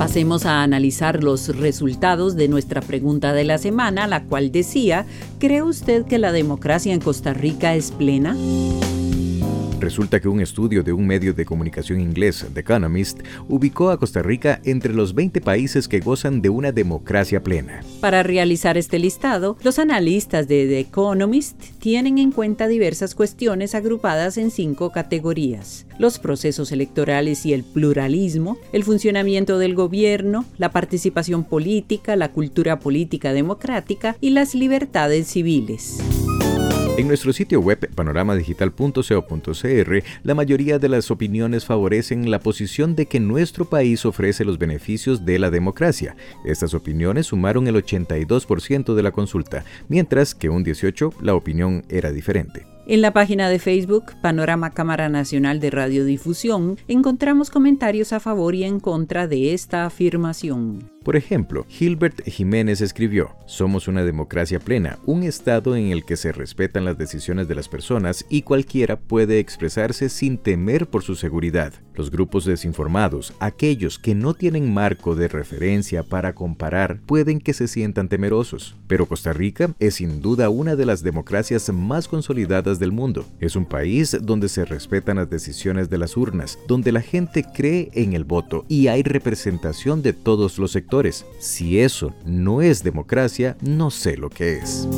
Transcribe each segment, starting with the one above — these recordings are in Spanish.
Pasemos a analizar los resultados de nuestra pregunta de la semana, la cual decía: ¿cree usted que la democracia en Costa Rica es plena? Resulta que un estudio de un medio de comunicación inglés, The Economist, ubicó a Costa Rica entre los 20 países que gozan de una democracia plena. Para realizar este listado, los analistas de The Economist tienen en cuenta diversas cuestiones agrupadas en 5 categorías: los procesos electorales y el pluralismo, el funcionamiento del gobierno, la participación política, la cultura política democrática y las libertades civiles. En nuestro sitio web panoramadigital.co.cr, la mayoría de las opiniones favorecen la posición de que nuestro país ofrece los beneficios de la democracia. Estas opiniones sumaron el 82% de la consulta, mientras que un 18% la opinión era diferente. En la página de Facebook, Panorama Cámara Nacional de Radiodifusión, encontramos comentarios a favor y en contra de esta afirmación. Por ejemplo, Gilbert Jiménez escribió: somos una democracia plena, un estado en el que se respetan las decisiones de las personas y cualquiera puede expresarse sin temer por su seguridad. Los grupos desinformados, aquellos que no tienen marco de referencia para comparar, pueden que se sientan temerosos. Pero Costa Rica es sin duda una de las democracias más consolidadas del mundo. Es un país donde se respetan las decisiones de las urnas, donde la gente cree en el voto y hay representación de todos los sectores. Si eso no es democracia, no sé lo que es.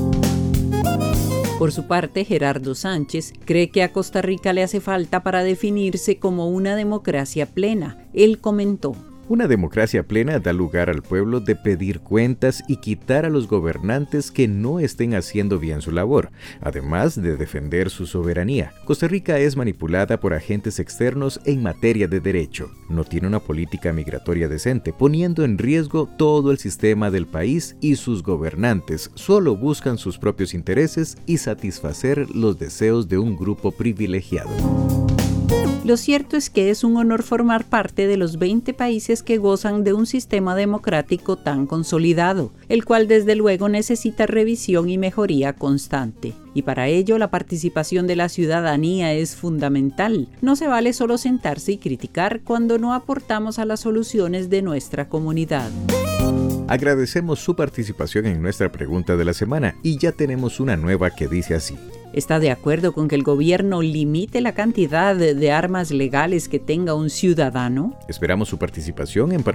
Por su parte, Gerardo Sánchez cree que a Costa Rica le hace falta para definirse como una democracia plena. Él comentó: una democracia plena da lugar al pueblo de pedir cuentas y quitar a los gobernantes que no estén haciendo bien su labor, además de defender su soberanía. Costa Rica es manipulada por agentes externos en materia de derecho. No tiene una política migratoria decente, poniendo en riesgo todo el sistema del país, y sus gobernantes solo buscan sus propios intereses y satisfacer los deseos de un grupo privilegiado. Lo cierto es que es un honor formar parte de los 20 países que gozan de un sistema democrático tan consolidado, el cual desde luego necesita revisión y mejoría constante. Y para ello la participación de la ciudadanía es fundamental. No se vale solo sentarse y criticar cuando no aportamos a las soluciones de nuestra comunidad. Agradecemos su participación en nuestra pregunta de la semana y ya tenemos una nueva que dice así: ¿está de acuerdo con que el gobierno limite la cantidad de armas legales que tenga un ciudadano? Esperamos su participación en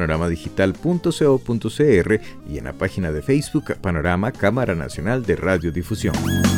panoramadigital.co.cr y en la página de Facebook Panorama Cámara Nacional de Radiodifusión.